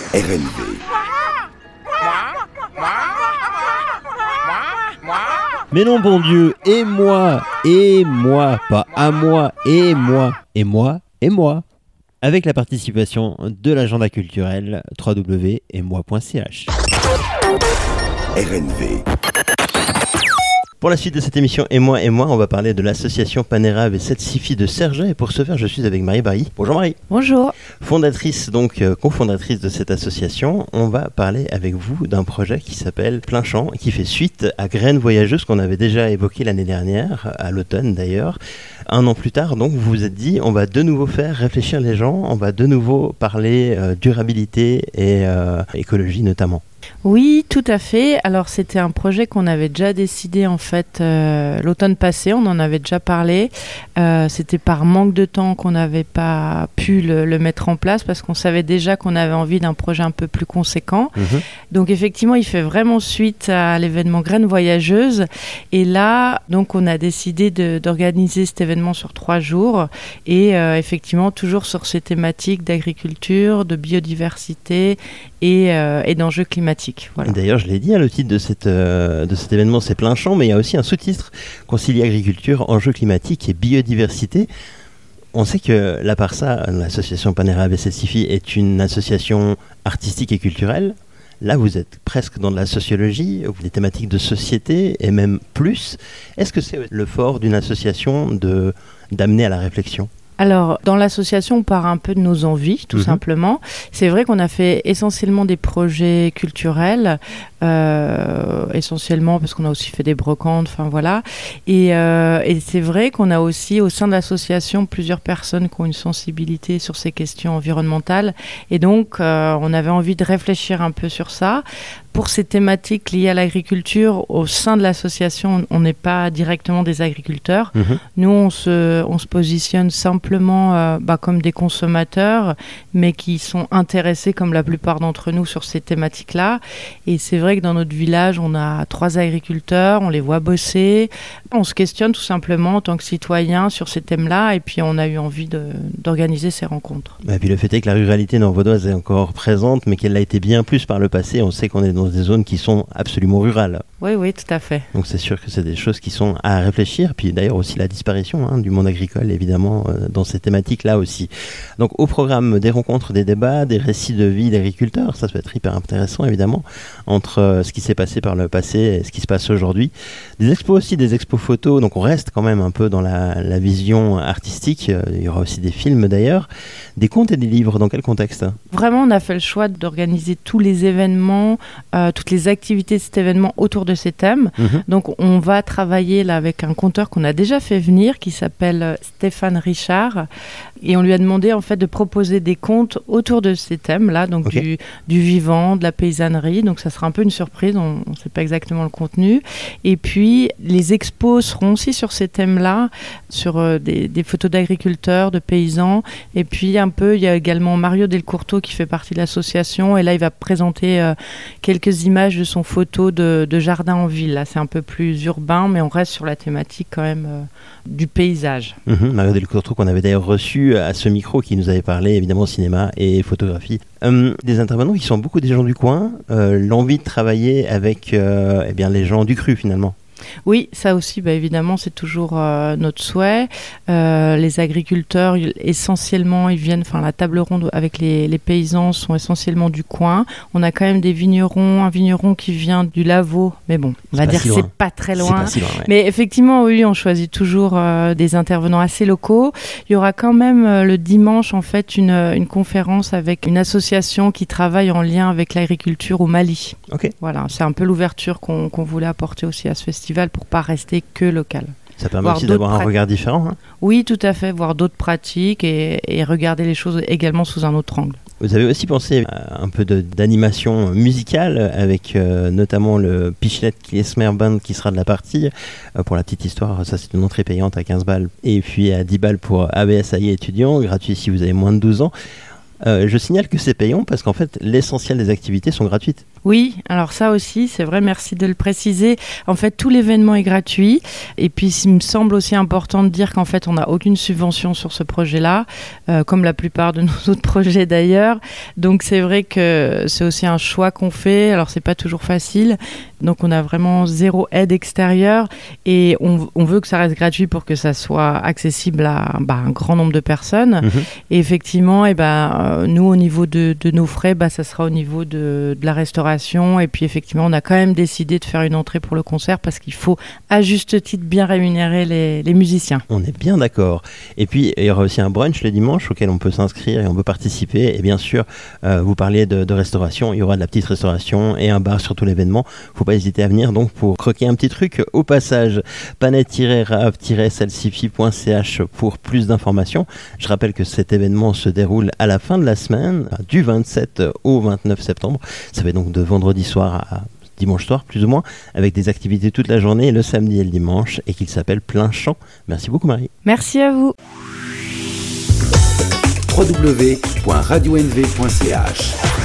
RNV. Mais non, bon Dieu, et moi, pas à moi, et moi. Avec la participation de l'agenda culturel www.moi.ch. RNV. Pour la suite de cette émission Et moi, on va parler de l'association Panera et 7 Sifi de Serget. Et pour ce faire, je suis avec Marie Barry. Bonjour Marie. Bonjour. Fondatrice, cofondatrice de cette association. On va parler avec vous d'un projet qui s'appelle Plein Champ, qui fait suite à Graines Voyageuses qu'on avait déjà évoqué l'année dernière, à l'automne d'ailleurs. Un an plus tard, donc, vous vous êtes dit, on va de nouveau faire réfléchir les gens, on va de nouveau parler durabilité et écologie notamment. Oui, tout à fait. Alors, c'était un projet qu'on avait déjà décidé en fait l'automne passé. On en avait déjà parlé. C'était par manque de temps qu'on n'avait pas pu le mettre en place parce qu'on savait déjà qu'on avait envie d'un projet un peu plus conséquent. Donc, effectivement, il fait vraiment suite à l'événement Graines Voyageuses. Et là, donc, on a décidé d'organiser cet événement sur 3 jours et effectivement toujours sur ces thématiques d'agriculture, de biodiversité et d'enjeux climatiques. Voilà. D'ailleurs, je l'ai dit, le titre de cet événement, c'est Plein Champ, mais il y a aussi un sous-titre, Concilier agriculture, enjeux climatiques et biodiversité. On sait que l'APARSA, l'association Panera et 7 Sifi, est une association artistique et culturelle. Là, vous êtes presque dans de la sociologie, des thématiques de société et même plus. Est-ce que c'est le fort d'une association d'amener à la réflexion ? Alors, dans l'association, on part un peu de nos envies, tout simplement. C'est vrai qu'on a fait essentiellement des projets culturels, essentiellement parce qu'on a aussi fait des brocantes, enfin voilà. Et c'est vrai qu'on a aussi, au sein de l'association, plusieurs personnes qui ont une sensibilité sur ces questions environnementales. Et donc, on avait envie de réfléchir un peu sur ça. Pour ces thématiques liées à l'agriculture, au sein de l'association, on n'est pas directement des agriculteurs. Nous, on se positionne simplement comme des consommateurs, mais qui sont intéressés, comme la plupart d'entre nous, sur ces thématiques-là. Et c'est vrai que dans notre village, on a 3 agriculteurs, on les voit bosser. On se questionne tout simplement en tant que citoyen sur ces thèmes-là, et puis on a eu envie d'organiser ces rencontres. Et puis le fait est que la ruralité nord-vaudoise est encore présente, mais qu'elle l'a été bien plus par le passé. On sait qu'on est dans des zones qui sont absolument rurales. Oui, tout à fait. Donc c'est sûr que c'est des choses qui sont à réfléchir. Puis d'ailleurs aussi la disparition du monde agricole, évidemment, dans ces thématiques-là aussi. Donc au programme des rencontres, des débats, des récits de vie d'agriculteurs, ça peut être hyper intéressant, évidemment, entre ce qui s'est passé par le passé et ce qui se passe aujourd'hui. Des expos aussi, des expos photos, donc on reste quand même un peu dans la vision artistique. Il y aura aussi des films d'ailleurs. Des contes et des livres, dans quel contexte ? Vraiment, on a fait le choix d'organiser tous les événements, toutes les activités de cet événement autour de ces thèmes. Donc on va travailler là avec un conteur qu'on a déjà fait venir qui s'appelle Stéphane Richard et on lui a demandé en fait de proposer des contes autour de ces thèmes là, donc du vivant, de la paysannerie. Donc ça sera un peu une surprise, on ne sait pas exactement le contenu. Et puis les expos seront aussi sur ces thèmes là, sur des photos d'agriculteurs, de paysans. Et puis il y a également Mario Delcourteau qui fait partie de l'association et là il va présenter quelques images de son photo de jardin en ville. Là, c'est un peu plus urbain, mais on reste sur la thématique quand même du paysage. Mario Delcourteau qu'on avait d'ailleurs reçu à ce micro, qui nous avait parlé évidemment cinéma et photographie. Des intervenants qui sont beaucoup des gens du coin, l'envie de travailler avec les gens du cru finalement. Oui, ça aussi, évidemment, c'est toujours notre souhait. Les agriculteurs, essentiellement, ils viennent, la table ronde avec les paysans sont essentiellement du coin. On a quand même des vignerons, un vigneron qui vient du Lavaux, mais bon, on va dire que c'est pas très loin. C'est pas si loin, ouais. Mais effectivement, oui, on choisit toujours des intervenants assez locaux. Il y aura quand même le dimanche, en fait, une conférence avec une association qui travaille en lien avec l'agriculture au Mali. Ok. Voilà, c'est un peu l'ouverture qu'on voulait apporter aussi à ce festival pour pas rester que local. Ça permet aussi d'avoir un regard différent. Oui, tout à fait, voir d'autres pratiques et regarder les choses également sous un autre angle. Vous avez aussi pensé à un peu d'animation musicale avec notamment le Pichelet Klezmer Band qui sera de la partie. Pour la petite histoire, ça c'est une entrée payante à 15 balles et puis à 10 balles pour ABSAI étudiants, gratuit si vous avez moins de 12 ans. Je signale que c'est payant parce qu'en fait l'essentiel des activités sont gratuites. Oui, alors ça aussi, c'est vrai, merci de le préciser. En fait, tout l'événement est gratuit. Et puis, il me semble aussi important de dire qu'en fait, on n'a aucune subvention sur ce projet-là, comme la plupart de nos autres projets d'ailleurs. Donc, c'est vrai que c'est aussi un choix qu'on fait. Alors, c'est pas toujours facile. Donc, on a vraiment 0 aide extérieure. Et on veut que ça reste gratuit pour que ça soit accessible à un grand nombre de personnes. Mmh. Et effectivement, nous, au niveau de nos frais, ça sera au niveau de la restauration. Et puis effectivement, on a quand même décidé de faire une entrée pour le concert parce qu'il faut à juste titre bien rémunérer les musiciens. On est bien d'accord. Et puis il y aura aussi un brunch le dimanche auquel on peut s'inscrire et on peut participer. Et bien sûr, vous parliez de restauration, il y aura de la petite restauration et un bar sur tout l'événement. Il ne faut pas hésiter à venir donc pour croquer un petit truc au passage. Panette-rave-salsifi.ch pour plus d'informations. Je rappelle que cet événement se déroule à la fin de la semaine, du 27 au 29 septembre. Ça fait donc de vendredi soir à dimanche soir, plus ou moins, avec des activités toute la journée, le samedi et le dimanche, et qu'il s'appelle Plein Champ. Merci beaucoup, Marie. Merci à vous. www.radionv.ch